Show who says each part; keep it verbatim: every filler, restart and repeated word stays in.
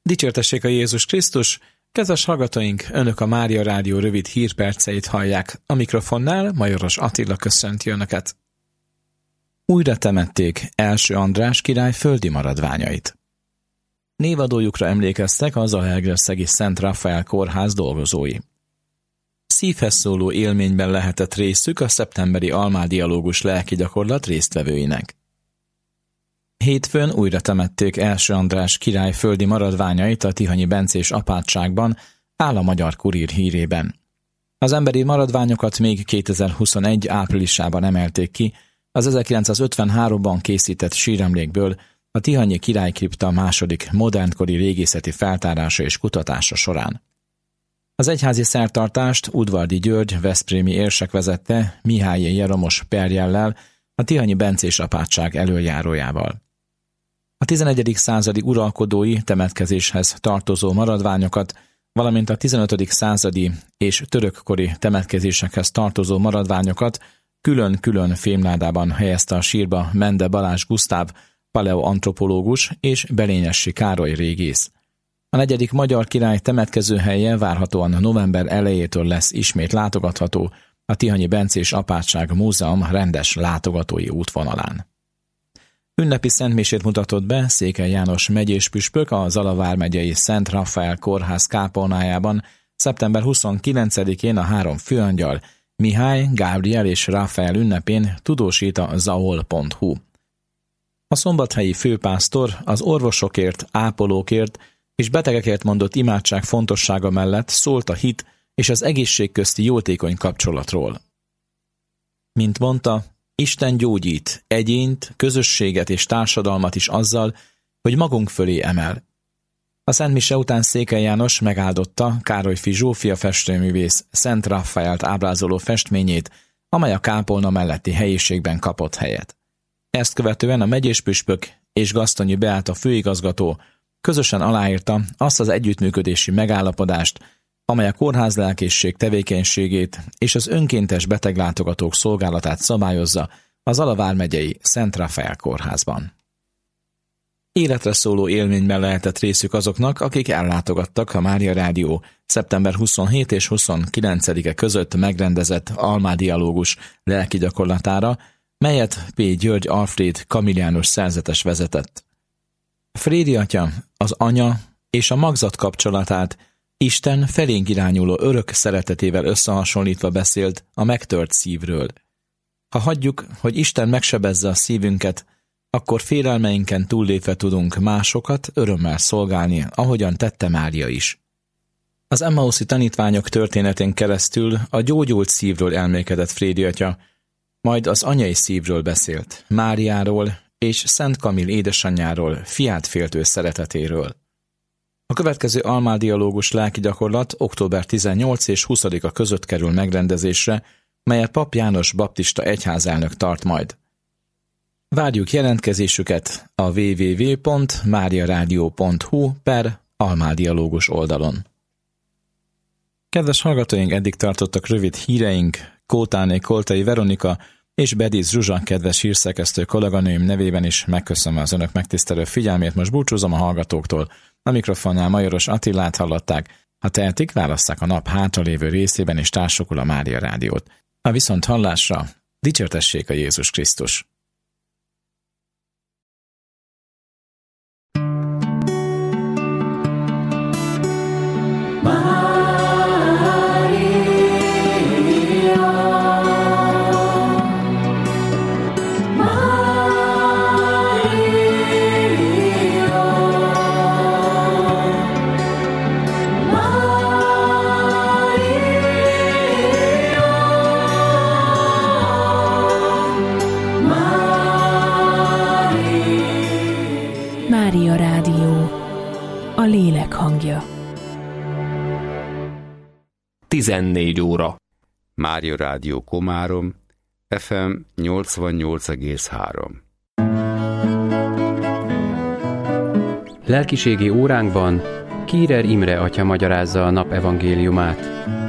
Speaker 1: Dicsértessék a Jézus Krisztus! Kedves hallgatóink, Önök a Mária Rádió rövid hírperceit hallják. A mikrofonnál Majoros Attila köszönti Önöket. Újra temették első András király földi maradványait. Névadójukra emlékeztek a Zalaegerszegi Szent Rafael kórház dolgozói. Szívhez szóló élményben lehetett részük a szeptemberi almádialógus lelki gyakorlat résztvevőinek. Hétfőn újra temették első András király földi maradványait a tihanyi bencés apátságban, áll a Magyar Kurír hírében. Az emberi maradványokat még kétezer-huszonegy áprilisában emelték ki, az ezerkilencszázötvenháromban készített síremlékből, a tihanyi királykripta második modernkori régészeti feltárása és kutatása során. Az egyházi szertartást Udvardi György veszprémi érsek vezette Mihály Jeromos perjellel, a tihanyi bencés apátság elöljárójával. A tizenegyedik századi uralkodói temetkezéshez tartozó maradványokat, valamint a tizenötödik századi és törökkori temetkezésekhez tartozó maradványokat külön-külön fémládában helyezte a sírba Mende Balázs Gusztáv, paleoantropológus és Belényessy Károly régész. A negyedik magyar király temetkezőhelye várhatóan november elejétől lesz ismét látogatható a tihanyi bencés apátság múzeum rendes látogatói útvonalán. Ünnepi szentmisét mutatott be Székely János megyés püspök a Zala vármegyei Szent Rafael kórház kápolnájában szeptember huszonkilencedikén a három főangyal, Mihály, Gábriel és Rafael ünnepén, tudósít a zaol pont hu. A szombathelyi főpásztor az orvosokért, ápolókért és betegekért mondott imádság fontossága mellett szólt a hit és az egészség közti jótékony kapcsolatról. Mint mondta, Isten gyógyít egyént, közösséget és társadalmat is azzal, hogy magunk fölé emel. A szentmise után Székely János megáldotta Károlyfi Zsófia festőművész Szent Rafaelt ábrázoló festményét, amely a kápolna melletti helyiségben kapott helyet. Ezt követően a megyéspüspök és Gasztonyi Beáta főigazgató közösen aláírta azt az együttműködési megállapodást, amely a kórházlelkészség tevékenységét és az önkéntes beteglátogatók szolgálatát szabályozza az Zala vármegyei Szent Rafael kórházban. Életre szóló élményben lehetett részük azoknak, akik ellátogattak a Mária Rádió szeptember huszonhetedike és huszonkilencedike között megrendezett almádialógus lelki gyakorlatára, melyet P. György Alfréd kamilliánus szerzetes vezetett. Frédi atya, az anya és a magzat kapcsolatát Isten felénk irányuló örök szeretetével összehasonlítva beszélt a megtört szívről. Ha hagyjuk, hogy Isten megsebezze a szívünket, akkor félelmeinken túllépve tudunk másokat örömmel szolgálni, ahogyan tette Mária is. Az emmauszi tanítványok történetén keresztül a gyógyult szívről elmélkedett Frédi atya, majd az anyai szívről beszélt, Máriáról és Szent Kamil édesanyjáról, fiát féltő szeretetéről. A következő almádialógus lelki gyakorlat október tizennyolcadika és huszadika között kerül megrendezésre, melyet Pap János baptista egyházelnök tart majd. Várjuk jelentkezésüket a double-u double-u double-u pont mariaradio pont hu per almádialógus oldalon. Kedves hallgatóink, eddig tartottak rövid híreink. Kótáné Koltai Veronika és Bediz Zsuzsa kedves hírszerkesztő kolléganőim nevében is megköszönöm az önök megtisztelő figyelmét. Most búcsúzom a hallgatóktól. A mikrofonnál Majoros Attilát hallották. Ha tehetik, válasszák a nap hátralévő részében és társukul a Mária Rádiót. A viszont hallásra, dicsértessék a Jézus Krisztus!
Speaker 2: Mária Rádió, a lélek hangja.
Speaker 3: tizennégy óra. Mária Rádió Komárom, ef em nyolcvannyolc egész három. Lelkiségi óránkban Kírer Imre atya magyarázza a nap evangéliumát.